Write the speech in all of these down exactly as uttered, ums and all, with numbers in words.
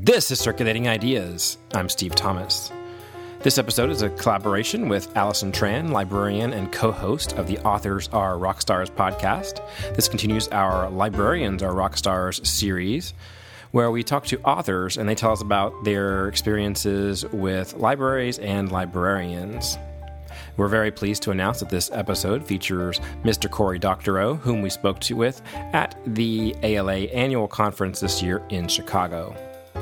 This is Circulating Ideas. I'm Steve Thomas. This episode is a collaboration with Allison Tran, librarian and co-host of the Authors Are Rockstars podcast. This continues our Librarians Are Rockstars series, where we talk to authors and they tell us about their experiences with libraries and librarians. We're very pleased to announce that this episode features Mister Cory Doctorow, whom we spoke to with at the A L A annual conference this year in Chicago.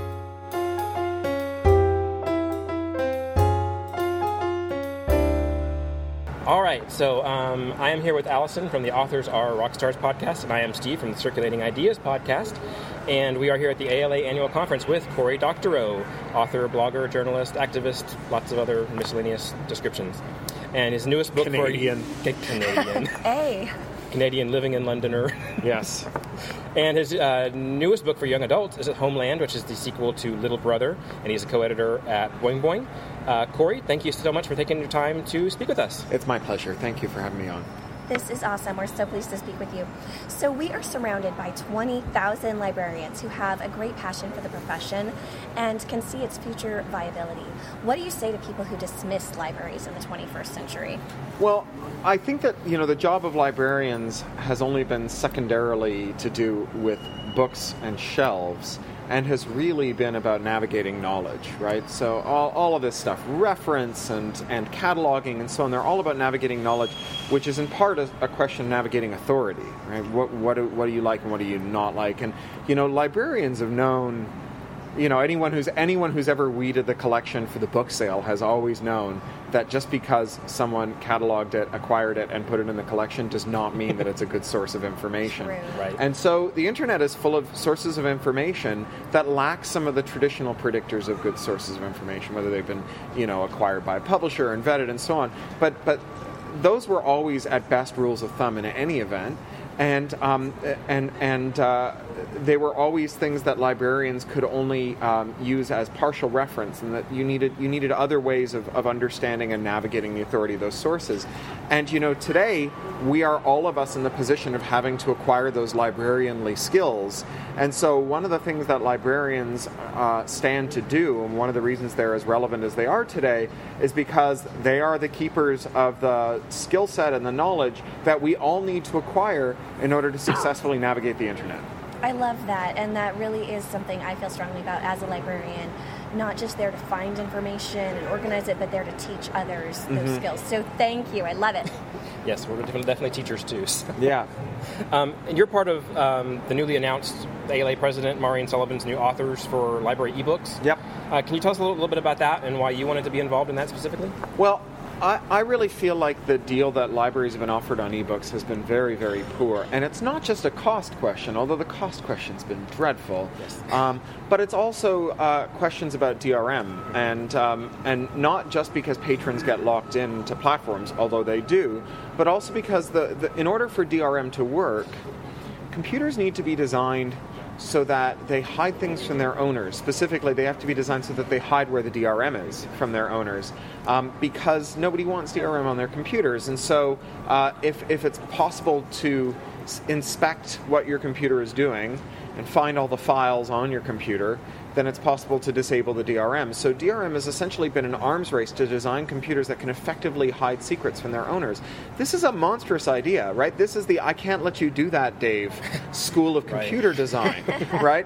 All right, so um, I am here with Allison from the Authors Are Rockstars podcast, and I am Steve from the Circulating Ideas podcast, and we are here at the A L A annual conference with Cory Doctorow, author, blogger, journalist, activist, lots of other miscellaneous descriptions. And his newest book Canadian. for... Canadian. Hey. Canadian living in Londoner. Yes. And his uh, newest book for young adults is Homeland, which is the sequel to Little Brother, and he's a co-editor at Boing Boing. Uh, Cory, thank you so much for taking your time to speak with us. It's my pleasure. Thank you for having me on. This is awesome. We're so pleased to speak with you. So we are surrounded by twenty thousand librarians who have a great passion for the profession and can see its future viability. What do you say to people who dismiss libraries in the twenty-first century? Well, I think that, you know, the job of librarians has only been secondarily to do with books and shelves, and has really been about navigating knowledge, right? So all, all of this stuff, reference and, and cataloging and so on, they're all about navigating knowledge, which is in part a, a question of navigating authority, right? What, what, do, what do you like and what do you not like? And, you know, librarians have known, you know, anyone who's anyone who's ever weeded the collection for the book sale has always known that just because someone cataloged it, acquired it, and put it in the collection does not mean that it's a good source of information. True. Right. And so the internet is full of sources of information that lack some of the traditional predictors of good sources of information, whether they've been, you know, acquired by a publisher and vetted and so on. But but those were always at best rules of thumb in any event. And um, and and uh, they were always things that librarians could only um, use as partial reference, and that you needed you needed other ways of, of understanding and navigating the authority of those sources. And you know, today we are all of us in the position of having to acquire those librarianly skills. And so one of the things that librarians uh, stand to do, and one of the reasons they're as relevant as they are today, is because they are the keepers of the skill set and the knowledge that we all need to acquire in order to successfully navigate the internet. I love that, and that really is something I feel strongly about as a librarian. Not just there to find information and organize it, but there to teach others those Mm-hmm. skills. So thank you. I love it. Yes, we're definitely, definitely teachers too. So. Yeah. Um, and you're part of um, the newly announced A L A president, Maureen Sullivan's new Authors for Library eBooks. Yep. Uh, can you tell us a little, little bit about that and why you wanted to be involved in that specifically? Well, I, I really feel like the deal that libraries have been offered on ebooks has been very, very poor. And it's not just a cost question, although the cost question's been dreadful. Yes. Um, but it's also uh, questions about D R M. And, um, and not just because patrons get locked into platforms, although they do, but also because the, the in order for D R M to work, computers need to be designed so that they hide things from their owners. Specifically, they have to be designed so that they hide where the D R M is from their owners, um, because nobody wants D R M on their computers. And so uh, if, if it's possible to s- inspect what your computer is doing and find all the files on your computer, then it's possible to disable the D R M. So D R M has essentially been an arms race to design computers that can effectively hide secrets from their owners. This is a monstrous idea, right? This is the I can't let you do that, Dave, school of computer Right. design, right?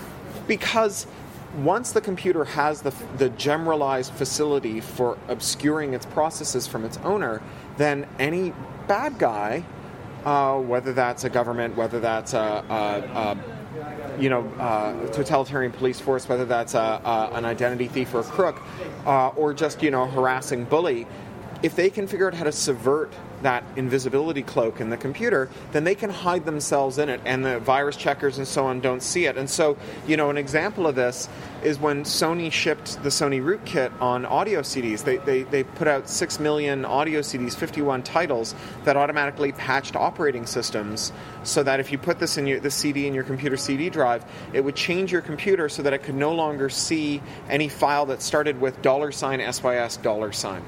Because once the computer has the, the generalized facility for obscuring its processes from its owner, then any bad guy, uh, whether that's a government, whether that's a, a, a you know, uh, totalitarian police force, whether that's a, a, an identity thief or a crook, uh, or just, you know, a harassing bully, if they can figure out how to subvert that invisibility cloak in the computer, then they can hide themselves in it, and the virus checkers and so on don't see it. And so, you know, an example of this is when Sony shipped the Sony Rootkit on audio C Ds. They, they, they put out six million audio C Ds, fifty-one titles, that automatically patched operating systems so that if you put this in your, the C D in your computer C D drive, it would change your computer so that it could no longer see any file that started with dollar sign S Y S dollar sign.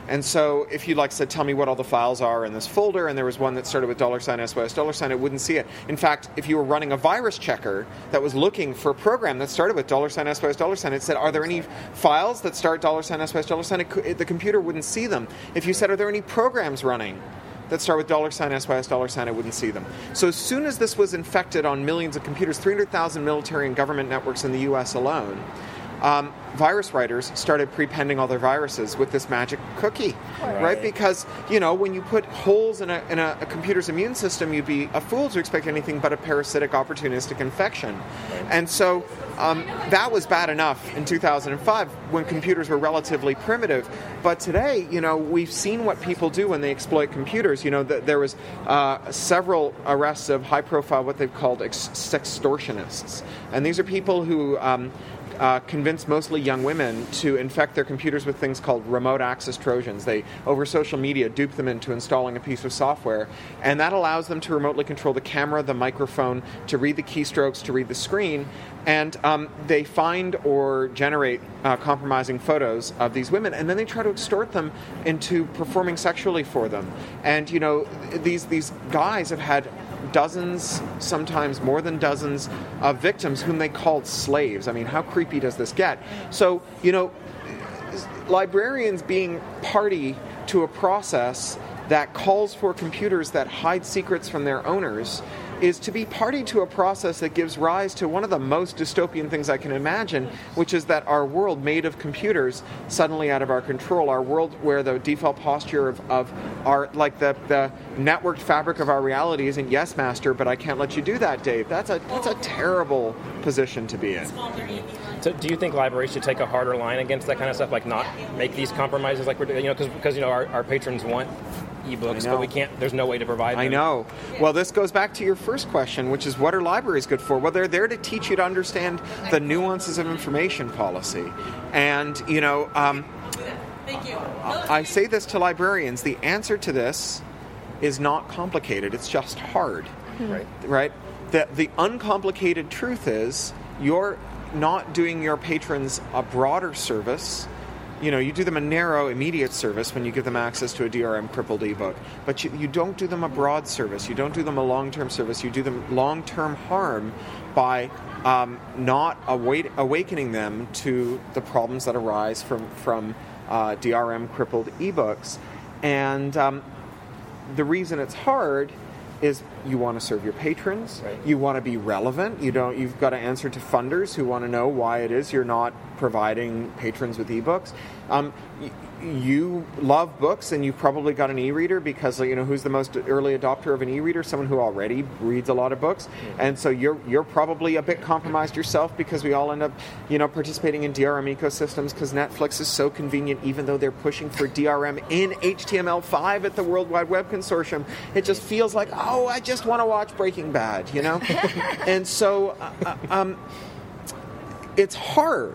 And so if you like said, tell me what all the files are in this folder, and there was one that started with dollar sign S Y S dollar sign, it wouldn't see it. In fact, if you were running a virus checker that was looking for a program that started with dollar sign S Y S dollar sign, it said, are there any files that start dollar sign S Y S dollar sign? It could, it, the computer wouldn't see them. If you said, are there any programs running that start with dollar sign S Y S dollar sign, I wouldn't see them. So as soon as this was infected on millions of computers, three hundred thousand military and government networks in the U S alone, um, virus writers started prepending all their viruses with this magic cookie, right? right? Because, you know, when you put holes in, a, in a, a computer's immune system, you'd be a fool to expect anything but a parasitic, opportunistic infection. Right. And so um, that was bad enough in two thousand five when computers were relatively primitive. But today, you know, we've seen what people do when they exploit computers. You know, th- there was uh, several arrests of high-profile, what they've called ex- sextortionists. And these are people who Um, Uh, convince mostly young women to infect their computers with things called remote access Trojans. They, over social media, dupe them into installing a piece of software, and that allows them to remotely control the camera, the microphone, to read the keystrokes, to read the screen, and um, they find or generate uh, compromising photos of these women, and then they try to extort them into performing sexually for them. And, you know, these these guys have had dozens, sometimes more than dozens, of victims whom they called slaves. I mean, how creepy does this get? So, you know, librarians being party to a process that calls for computers that hide secrets from their owners is to be party to a process that gives rise to one of the most dystopian things I can imagine, which is that our world made of computers suddenly out of our control, our world where the default posture of, of our, like the, the networked fabric of our reality isn't yes, master, but I can't let you do that, Dave. That's a, that's a terrible position to be in. So do you think libraries should take a harder line against that kind of stuff, like not make these compromises like we're doing, you know, because, you know, our, our patrons want ebooks, but we can't, there's no way to provide them. I know. Well, this goes back to your first question, which is what are libraries good for? Well, they're there to teach you to understand the nuances of information policy. And, you know, um, I say this to librarians, the answer to this is not complicated, it's just hard. Right. Right? The, the uncomplicated truth is you're not doing your patrons a broader service. You know, you do them a narrow, immediate service when you give them access to a D R M crippled ebook. But you, you don't do them a broad service. You don't do them a long-term service. You do them long-term harm by um, not await, awakening them to the problems that arise from, from uh, D R M crippled ebooks. And um, the reason it's hard is you want to serve your patrons. Right. You want to be relevant. You don't. You've got to answer to funders who want to know why it is you're not providing patrons with ebooks. Um, y- you love books, and you've probably got an e-reader because, you know, who's the most early adopter of an e-reader? Someone who already reads a lot of books. Mm-hmm. And so you're you're probably a bit compromised yourself because we all end up, you know, participating in D R M ecosystems because Netflix is so convenient, even though they're pushing for D R M in H T M L five at the World Wide Web Consortium. It just feels like, oh, I just want to watch Breaking Bad, you know? And so uh, um, it's hard,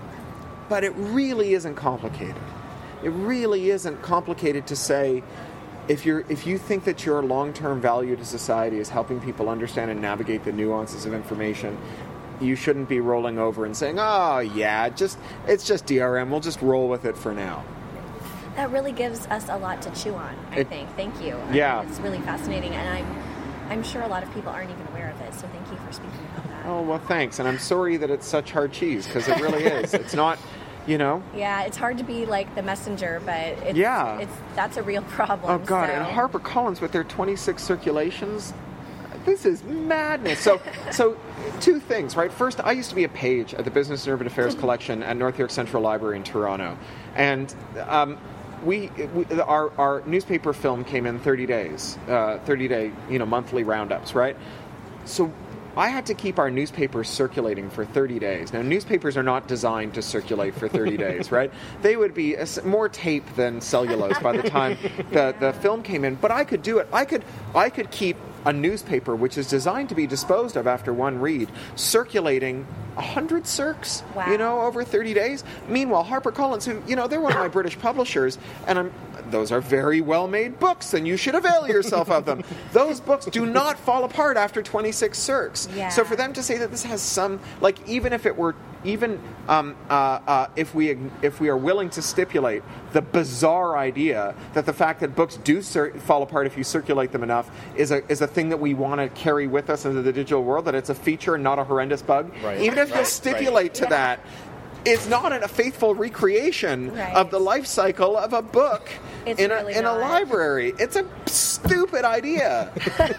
but it really isn't complicated. It really isn't complicated to say, if you're if you think that your long-term value to society is helping people understand and navigate the nuances of information, you shouldn't be rolling over and saying, oh, yeah, just it's just D R M. We'll just roll with it for now. That really gives us a lot to chew on, I it, think. Thank you. Yeah. I mean, it's really fascinating, and I'm, I'm sure a lot of people aren't even aware of it, so thank you for speaking about that. Oh, well, thanks. And I'm sorry that it's such hard cheese, because it really is. It's not... You know? Yeah, it's hard to be like the messenger, but it's, yeah. it's that's a real problem. Oh, God. So. And HarperCollins with their twenty-six circulations, this is madness. So, so two things, right? First, I used to be a page at the Business and Urban Affairs collection at North York Central Library in Toronto. And um, we, we our, our newspaper film came in thirty days, uh, thirty-day, you know, monthly roundups, right? So I had to keep our newspapers circulating for thirty days. Now, newspapers are not designed to circulate for thirty days, right? They would be a, more tape than cellulose by the time the, the film came in. But I could do it. I could I could keep a newspaper, which is designed to be disposed of after one read, circulating one hundred circs, wow. you know, over thirty days. Meanwhile, HarperCollins, who, you know, they're one of my British publishers, and I'm, those are very well-made books, and you should avail yourself of them. Those books do not fall apart after twenty-six circs. Yeah. So for them to say that this has some, like, even if it were even um, uh, uh, if we if we are willing to stipulate the bizarre idea that the fact that books do cir- fall apart if you circulate them enough is a is a thing that we want to carry with us into the digital world, that it's a feature and not a horrendous bug. Right. Even if right. you stipulate right. to yeah. that, it's not a faithful recreation right. of the life cycle of a book it's in really a in not. a library. It's a stupid idea.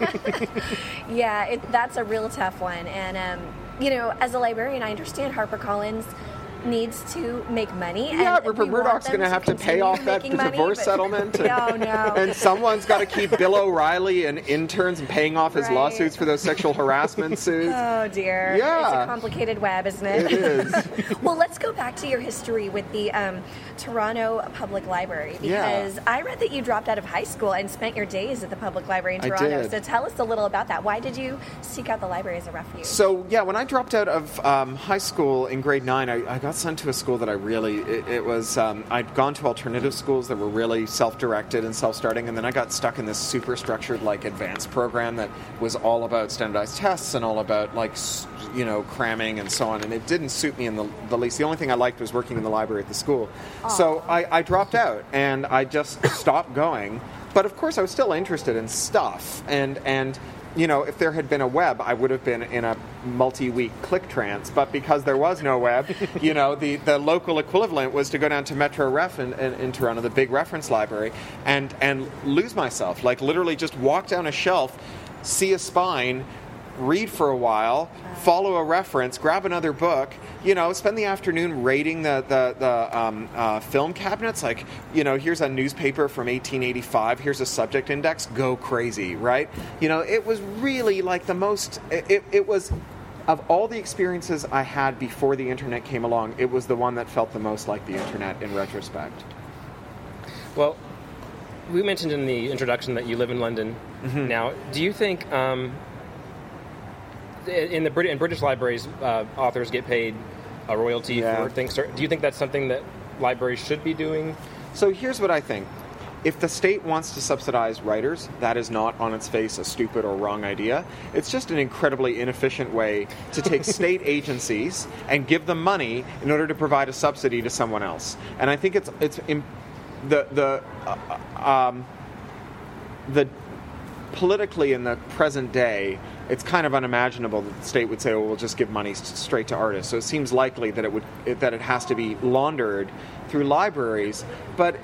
yeah, it, that's a real tough one. And um, you know, as a librarian, I understand HarperCollins needs to make money. Yeah, and Rupert Murdoch's going to have to pay off that money, divorce but, settlement. And, no, no. And someone's got to keep Bill O'Reilly and interns and paying off his right. lawsuits for those sexual harassment suits. Oh, dear. Yeah. It's a complicated web, isn't it? It is. Well, let's go back to your history with the um, Toronto Public Library, because yeah. I read that you dropped out of high school and spent your days at the Public Library in Toronto. I did. So tell us a little about that. Why did you seek out the library as a refuge? So, yeah, when I dropped out of um, high school in grade nine, I, I got sent to a school that I really, it, it was, um, I'd gone to alternative schools that were really self-directed and self-starting, and then I got stuck in this super structured, like, advanced program that was all about standardized tests and all about, like, you know, cramming and so on, and it didn't suit me in the, the least. The only thing I liked was working in the library at the school. Aww. So I, I dropped out, and I just stopped going. But, of course, I was still interested in stuff, and, and you know, if there had been a web, I would have been in a multi-week click trance. But because there was no web, you know, the, the local equivalent was to go down to Metro Ref in, in, in Toronto, the big reference library, and, and lose myself. Like, literally just walk down a shelf, see a spine, read for a while, follow a reference, grab another book, you know, spend the afternoon raiding the, the, the um, uh, film cabinets. Like, you know, here's a newspaper from eighteen eighty-five, here's a subject index, go crazy, right? You know, it was really like the most, it, it was, of all the experiences I had before the internet came along, it was the one that felt the most like the internet in retrospect. Well, we mentioned in the introduction that you live in London mm-hmm. now. Do you think... Um, In the Brit- in British libraries, uh, authors get paid a royalty yeah. for things. Do you think that's something that libraries should be doing? So here's what I think. If the state wants to subsidize writers, that is not on its face a stupid or wrong idea. It's just an incredibly inefficient way to take state agencies and give them money in order to provide a subsidy to someone else. And I think it's it's in, the the uh, um, the politically in the present day, it's kind of unimaginable that the state would say, "Oh, we'll just give money straight to artists." So it seems likely that it would that it has to be laundered through libraries. But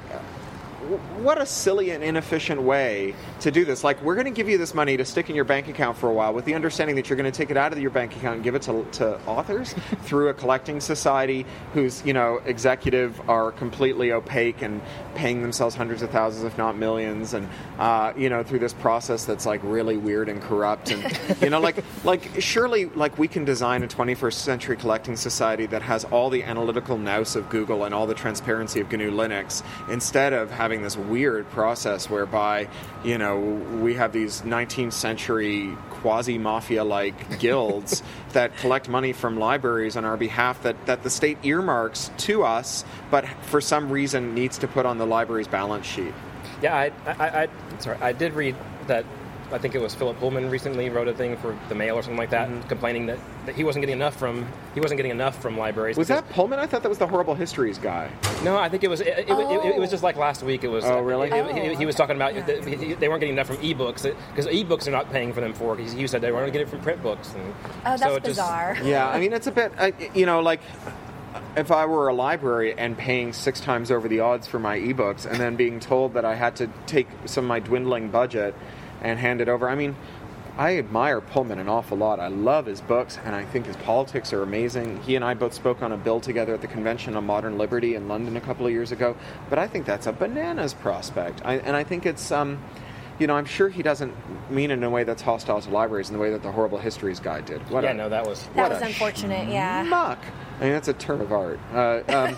what a silly and inefficient way to do this. Like, we're going to give you this money to stick in your bank account for a while with the understanding that you're going to take it out of your bank account and give it to, to authors through a collecting society whose, you know, executive are completely opaque and paying themselves hundreds of thousands, if not millions, and, uh, you know, through this process that's, like, really weird and corrupt. And, you know, like, like surely, like, we can design a twenty-first century collecting society that has all the analytical nous of Google and all the transparency of G N U Linux instead of having this weird process whereby, you know, we have these nineteenth century quasi-mafia-like guilds that collect money from libraries on our behalf that, that the state earmarks to us, but for some reason needs to put on the library's balance sheet. Yeah, I, I, I sorry, I did read that. I think it was Philip Pullman recently wrote a thing for the Mail or something like that, mm-hmm. complaining that, that he wasn't getting enough from he wasn't getting enough from libraries. Was that Pullman? I thought that was the Horrible Histories guy. No, I think it was. It, it, oh. it, it was just like last week. It was. Oh, really? It, it, oh. He, he was talking about yeah. that he, they weren't getting enough from ebooks because ebooks are not paying for them for. Because he said they weren't going to get it from print books. And oh, that's so bizarre. Just, yeah, I mean, it's a bit, uh, you know, like, if I were a library and paying six times over the odds for my ebooks and then being told that I had to take some of my dwindling budget and hand it over, I mean, I admire Pullman an awful lot. I love his books, and I think his politics are amazing. He and I both spoke on a bill together at the Convention on Modern Liberty in London a couple of years ago, but I think that's a bananas prospect. I, and I think it's, um, you know, I'm sure he doesn't mean it in a way that's hostile to libraries in the way that the Horrible Histories guy did. What yeah, a, no, that was... That was unfortunate, yeah. Muck. I mean, that's a term of art. Uh, um,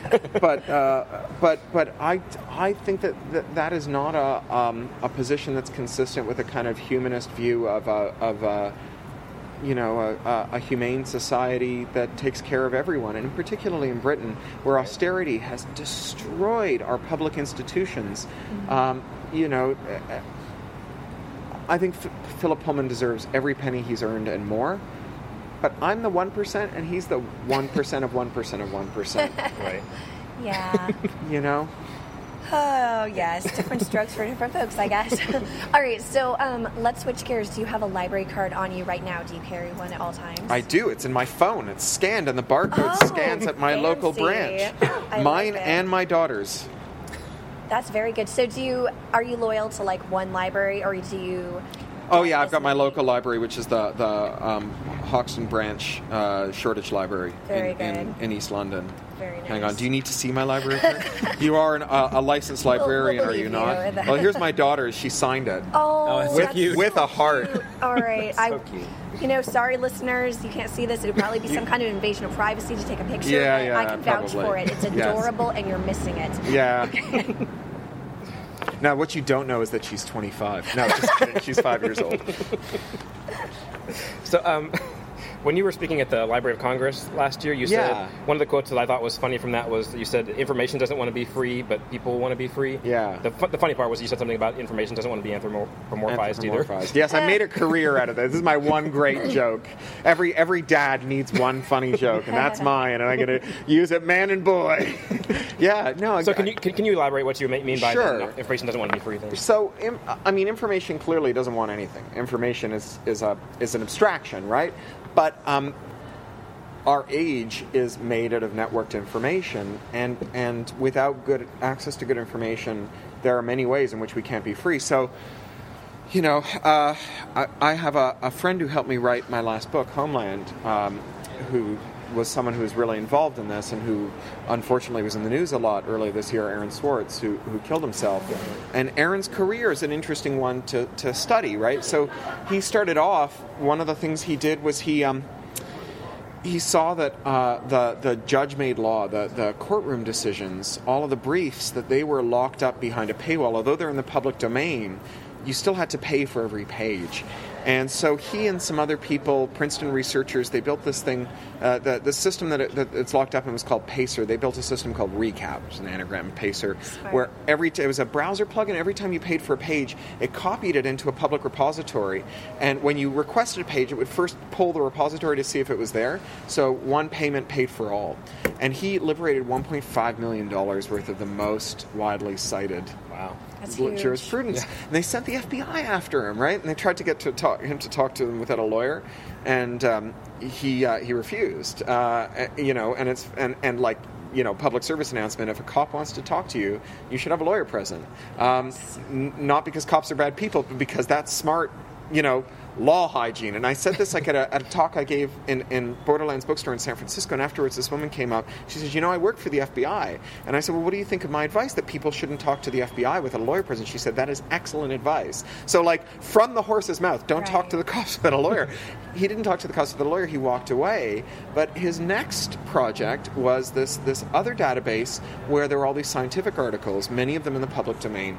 but uh, but but I, I think that, that that is not a um, a position that's consistent with a kind of humanist view of a, of a, you know, a, a humane society that takes care of everyone, and particularly in Britain, where austerity has destroyed our public institutions. Mm-hmm. Um, you know, I think F- Philip Pullman deserves every penny he's earned and more. but I'm the one percent, and he's the one percent of one percent of one percent. Right. Yeah. You know? Oh, yes. Different strokes for different folks, I guess. All right, so um, let's switch gears. Do you have a library card on you right now? Do you carry one at all times? I do. It's in my phone. It's scanned, and the barcode Oh, scans at my fancy. local branch. I Mine love it. and my daughter's. That's very good. So do you, are you loyal to like one library, or do you... Oh, yeah, I've got my As local library, which is the, the um, Hoxton Branch uh, Shoreditch Library Very in, in, good. in East London. Very nice. Hang on. Do you need to see my library card? You are an, uh, a licensed We'll- we'll librarian, are believe you you. not? That- Well, here's my daughter. She signed it. Oh, Oh, that's so that's cute. With a heart. cute. All right. I, So cute. You know, sorry, listeners, you can't see this. It would probably be some kind of invasion of privacy to take a picture. Yeah, but yeah, I can vouch probably. for it. It's Yes. adorable, and you're missing it. Yeah. Now, what you don't know is that she's twenty-five. No, just kidding. She's five years old. So, um, when you were speaking at the Library of Congress last year, you Yeah. said one of the quotes that I thought was funny from that was that you said information doesn't want to be free, but people want to be free. Yeah. The, fu- the funny part was you said something about information doesn't want to be anthropomorphized either. Anthropomorphized. Yes, I made a career out of this. This is my one great joke. Every every dad needs one funny joke, and that's mine, and I'm going to use it, man and boy. Yeah, no. So I, can you can, can you elaborate what you ma- mean by Sure. the, no, information doesn't want to be free thing? So, im- I mean, information clearly doesn't want anything. Information is is a is an abstraction, right? But um, our age is made out of networked information, and and without good access to good information, there are many ways in which we can't be free. So, you know, uh, I, I have a, a friend who helped me write my last book, Homeland, um, who was someone who was really involved in this and who unfortunately was in the news a lot earlier this year, Aaron Swartz, who, who killed himself. And Aaron's career is an interesting one to, to study, right? So he started off, one of the things he did was he... Um, he saw that uh, the the judge-made law, the, the courtroom decisions, all of the briefs, that they were locked up behind a paywall. Although they're in the public domain, you still had to pay for every page. And so he and some other people, Princeton researchers, they built this thing, uh, the, the system that, it, that it's locked up in was called Pacer. They built a system called Recap, which is an anagram of Pacer, Smart. where every t- it was a browser plugin. Every time you paid for a page, it copied it into a public repository. And when you requested a page, it would first pull the repository to see if it was there. So one payment paid for all. And he liberated one point five million dollars worth of the most widely cited Wow. That's l- huge. jurisprudence. And they sent the F B I after him, right? And they tried to get to talk, him to talk to them without a lawyer, and um, he uh, he refused. Uh, you know, and it's and, and like you know, public service announcement: if a cop wants to talk to you, you should have a lawyer present. Um, n- not because cops are bad people, but because that's smart. You know, law hygiene. And I said this like at a, at a talk I gave in, in Borderlands Bookstore in San Francisco, and afterwards this woman came up. She says, you know, I work for the F B I. And I said, well, what do you think of my advice that people shouldn't talk to the F B I with a lawyer present? She said, that is excellent advice. So, like, from the horse's mouth, don't talk Right. to the cops without a lawyer. He didn't talk to the cops without a lawyer. He walked away. But his next project was this, this other database where there were all these scientific articles, many of them in the public domain,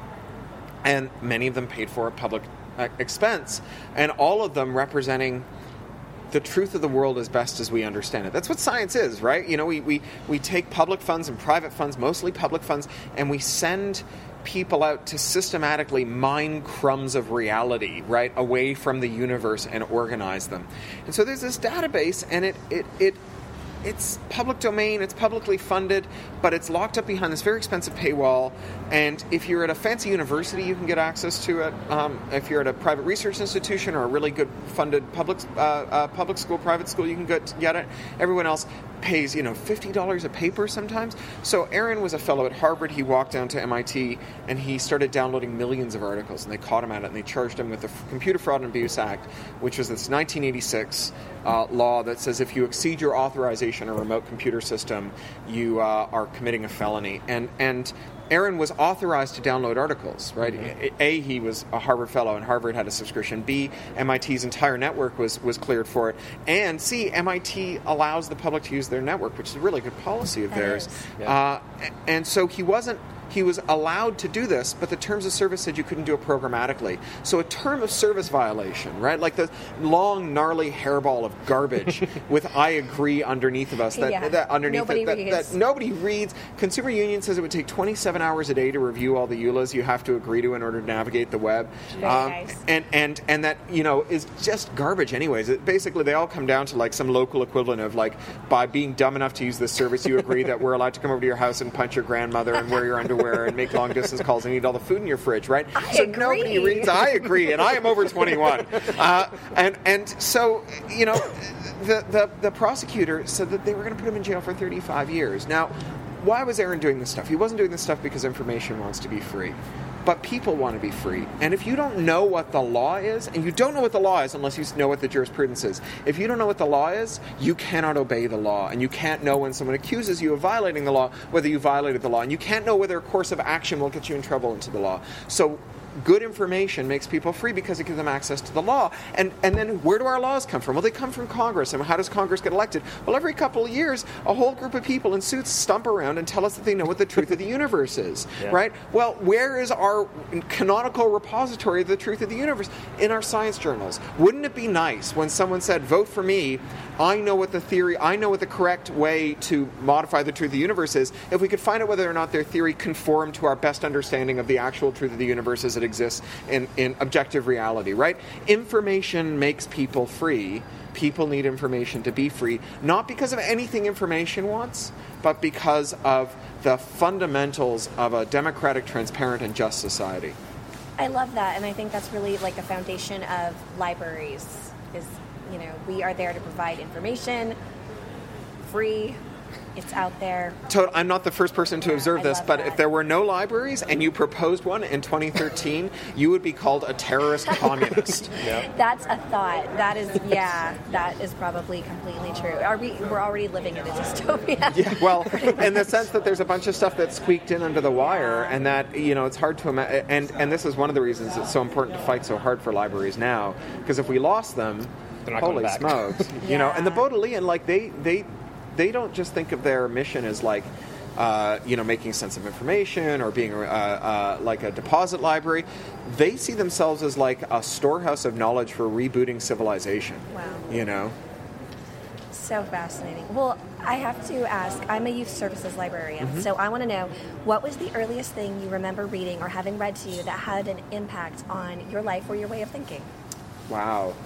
and many of them paid for at public uh, expense, and all of them representing the truth of the world as best as we understand it. That's what science is, right? You know, we, we, we take public funds and private funds, mostly public funds, and we send people out to systematically mine crumbs of reality, right, away from the universe and organize them. And so there's this database, and it it it it's public domain, it's publicly funded, but it's locked up behind this very expensive paywall. And if you're at a fancy university, you can get access to it. Um, if you're at a private research institution or a really good funded public uh, uh, public school, private school, you can get, get it. Everyone else pays, you know, fifty dollars a paper sometimes. So Aaron was a fellow at Harvard. He walked down to M I T, and he started downloading millions of articles, and they caught him at it, and they charged him with the Computer Fraud and Abuse Act, which was this nineteen eighty-six uh, law that says if you exceed your authorization on a remote computer system, you uh, are committing a felony. And and Aaron was authorized to download articles, right? Mm-hmm. A, he was a Harvard fellow, and Harvard had a subscription. B, M I T's entire network was, was cleared for it. And C, M I T allows the public to use their network, which is a really good policy of That theirs. is. Yeah. Uh, and so he wasn't he was allowed to do this, but the terms of service said you couldn't do it programmatically. So a term of service violation, right? Like the long, gnarly hairball of garbage with "I agree" underneath of us. That, yeah. that underneath nobody it, that, reads. that nobody reads. Consumer Union says it would take twenty-seven hours a day to review all the E U L As you have to agree to in order to navigate the web. Very um, nice. And and and that, you know, is just garbage anyways. It, basically, they all come down to like some local equivalent of like, by being dumb enough to use this service, you agree that we're allowed to come over to your house and punch your grandmother and wear your underwear and make long distance calls and eat all the food in your fridge, right? I so agree. Nobody reads. I agree, and I am over twenty-one. Uh, and and so, you know, the, the the prosecutor said that they were going to put him in jail for thirty-five years. Now, why was Aaron doing this stuff? He wasn't doing this stuff because information wants to be free. But people want to be free. And if you don't know what the law is, and you don't know what the law is unless you know what the jurisprudence is, if you don't know what the law is, you cannot obey the law. And you can't know when someone accuses you of violating the law, whether you violated the law. And you can't know whether a course of action will get you in trouble into the law. So good information makes people free because it gives them access to the law. And and then where do our laws come from? Well, they come from Congress. And how does Congress get elected? Well, every couple of years, a whole group of people in suits stump around and tell us that they know what the truth of the universe is, yeah. right? Well, where is our canonical repository of the truth of the universe? In our science journals. Wouldn't it be nice when someone said, vote for me, I know what the theory, I know what the correct way to modify the truth of the universe is, if we could find out whether or not their theory conformed to our best understanding of the actual truth of the universe as it exists in, in objective reality, right? Information makes people free. People need information to be free, not because of anything information wants, but because of the fundamentals of a democratic, transparent, and just society. I love that, and I think that's really like the foundation of libraries is, you know, we are there to provide information, free, it's out there. So I'm not the first person to Yeah, observe I this, love but that. if there were no libraries and you proposed one in twenty thirteen, you would be called a terrorist communist. Yeah. That's a thought. That is, yeah, that is probably completely true. Are we, we're already living in a dystopia. Yeah, well, in the sense that there's a bunch of stuff that's squeaked in under the wire, and that, you know, it's hard to imagine. And, and this is one of the reasons it's so important to fight so hard for libraries now, because if we lost them, They're not holy coming back. smokes. You know, and the Yeah. Baudelaire, like, they, they, they don't just think of their mission as, like, uh, you know, making sense of information or being uh, uh, like a deposit library. They see themselves as, like, a storehouse of knowledge for rebooting civilization. Wow. You know? So fascinating. Well, I have to ask, I'm a youth services librarian, Mm-hmm. so I want to know, what was the earliest thing you remember reading or having read to you that had an impact on your life or your way of thinking? Wow.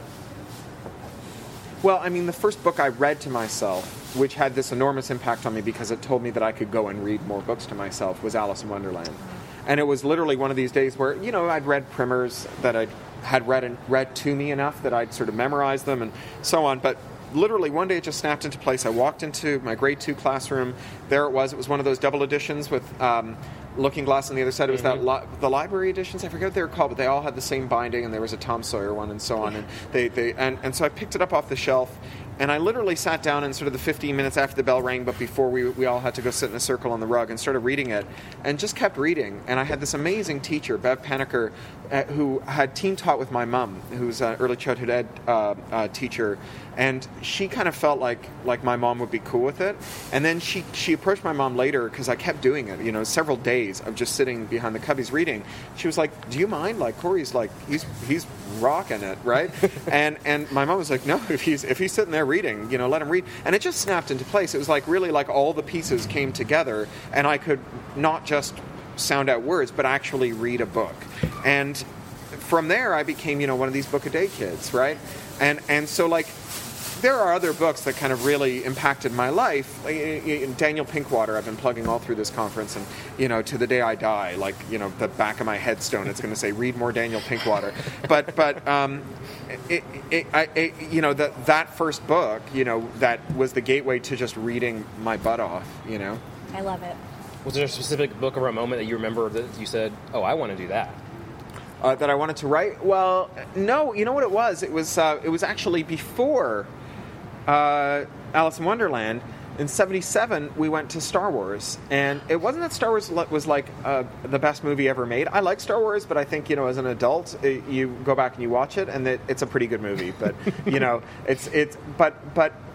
Well, I mean, the first book I read to myself, which had this enormous impact on me because it told me that I could go and read more books to myself, was Alice in Wonderland. And it was literally one of these days where, you know, I'd read primers that I had read and read to me enough that I'd sort of memorized them and so on. But literally one day it just snapped into place. I walked into my grade two classroom. There it was. It was one of those double editions with um, Looking Glass on the other side. It was Mm-hmm. that li- the library editions. I forget what they were called, but they all had the same binding, and there was a Tom Sawyer one and so on. And they, they and, and so I picked it up off the shelf, and I literally sat down in sort of the fifteen minutes after the bell rang, but before we we all had to go sit in a circle on the rug, and started reading it, and just kept reading. And I had this amazing teacher, Bev Paniker, uh, who had team taught with my mom, who's an early childhood ed uh, uh, teacher. And she kind of felt like like my mom would be cool with it. And then she, she approached my mom later, because I kept doing it, you know, several days of just sitting behind the cubbies reading. She was like, do you mind? Like, Corey's like, he's he's rocking it, right? and and my mom was like, no, if he's if he's sitting there reading, you know, let him read. And it just snapped into place. It was like really like all the pieces came together, and I could not just sound out words, but actually read a book. And from there, I became, you know, one of these book-a-day kids, right? And and so, like, there are other books that kind of really impacted my life. Like, Daniel Pinkwater, I've been plugging all through this conference, and, you know, to the day I die, like, you know, the back of my headstone, it's going to say, read more Daniel Pinkwater. But, but um, it, it, I, it, you know, that that first book, you know, that was the gateway to just reading my butt off, you know? I love it. Was there a specific book or a moment that you remember that you said, oh, I want to do that? Uh, that I wanted to write? Well, no, you know what it was? It was, uh, it was actually before Uh, Alice in Wonderland. In seventy-seven, we went to Star Wars, and it wasn't that Star Wars was like uh, the best movie ever made. I like Star Wars, but I think, you know, as an adult, it, you go back and you watch it, and it, it's a pretty good movie. But you know, it's it's but but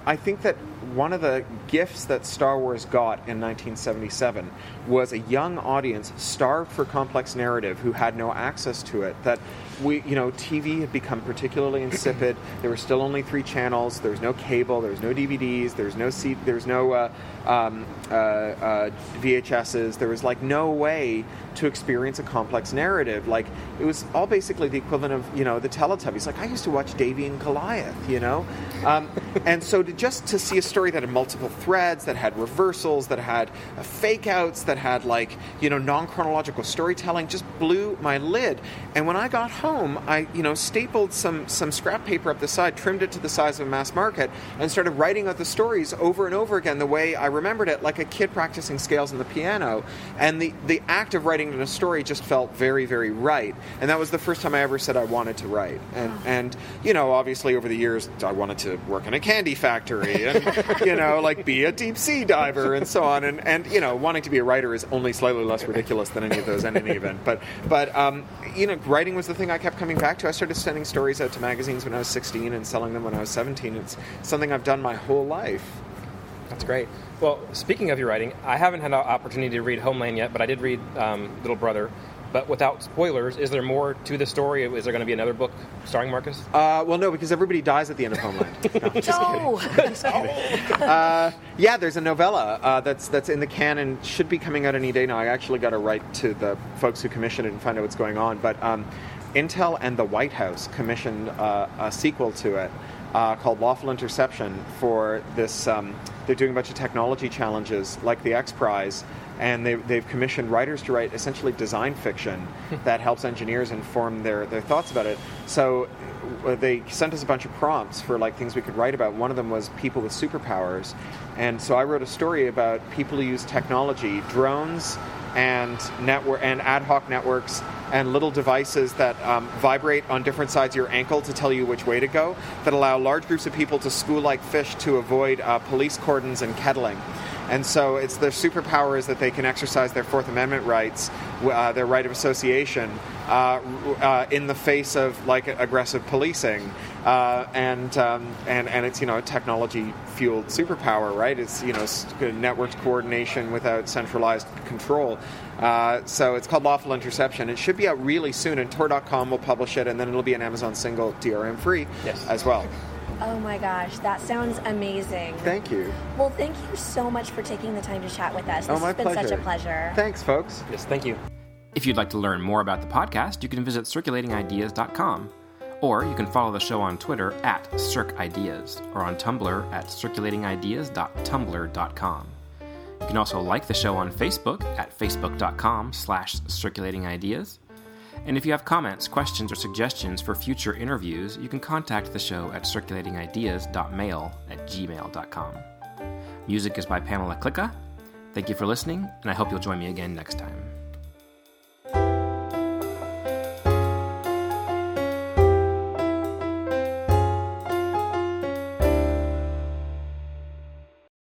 I think that one of the gifts that Star Wars got in nineteen seventy-seven was a young audience starved for complex narrative who had no access to it. That we, you know, T V had become particularly insipid. There were still only three channels. There was no cable. There was no D V Ds. There was no C- There was no uh, um, uh, uh, V H S's. There was like no way to experience a complex narrative. Like it was all basically the equivalent of, you know, the Teletubbies. Like I used to watch Davy and Goliath, you know, um, and so to just to see a story that had multiple threads, that had reversals, that had uh, fake outs, that had like, you know, non-chronological storytelling, just blew my lid. And when I got home, I, you know, stapled some some scrap paper up the side, trimmed it to the size of a mass market, and started writing out the stories over and over again the way I remembered it, like a kid practicing scales on the piano. And the, the act of writing a story just felt very, very right. And that was the first time I ever said I wanted to write. And, and you know, obviously over the years, I wanted to work in a candy factory and, you know, like be a deep sea diver and so on. And, and, you know, wanting to be a writer is only slightly less ridiculous than any of those in any event. But, but um, you know, writing was the thing I kept coming back to. I started sending stories out to magazines when I was sixteen and selling them when I was seventeen. It's something I've done my whole life. That's great. Well, speaking of your writing, I haven't had an opportunity to read Homeland yet, but I did read um, Little Brother. But without spoilers, is there more to the story? Is there going to be another book starring Marcus? Uh, well, no, because everybody dies at the end of Homeland. No, just No. kidding. Just kidding. Uh, yeah, there's a novella uh, that's that's in the can and should be coming out any day now. I actually got to write to the folks who commissioned it and find out what's going on. But um, Intel and the White House commissioned uh, a sequel to it uh, called Lawful Interception for this. Um, they're doing a bunch of technology challenges like the X Prize. And they, they've commissioned writers to write essentially design fiction that helps engineers inform their, their thoughts about it. So uh, they sent us a bunch of prompts for like things we could write about. One of them was people with superpowers. And so I wrote a story about people who use technology, drones and network and ad hoc networks and little devices that um, vibrate on different sides of your ankle to tell you which way to go, that allow large groups of people to school like fish to avoid uh, police cordons and kettling. And so it's their superpower is that they can exercise their Fourth Amendment rights, uh, their right of association, uh, uh, in the face of like aggressive policing, uh, and um, and and it's you know a technology-fueled superpower, right? It's you know networked coordination without centralized control. Uh, so it's called Lawful Interception. It should be out really soon, and Tor dot com will publish it, and then it'll be an Amazon single, D R M free, yes. as well. Oh my gosh, that sounds amazing. Thank you. Well, thank you so much for taking the time to chat with us. This oh, my has been pleasure. such a pleasure. Thanks, folks. Yes, thank you. If you'd like to learn more about the podcast, you can visit circulating ideas dot com. Or you can follow the show on Twitter at circideas or on Tumblr at circulating ideas dot tumblr dot com. You can also like the show on Facebook at facebook dot com slash circulating ideas. And if you have comments, questions, or suggestions for future interviews, you can contact the show at circulating ideas dot mail at gmail dot com. Music is by Pamela Klicka. Thank you for listening, and I hope you'll join me again next time.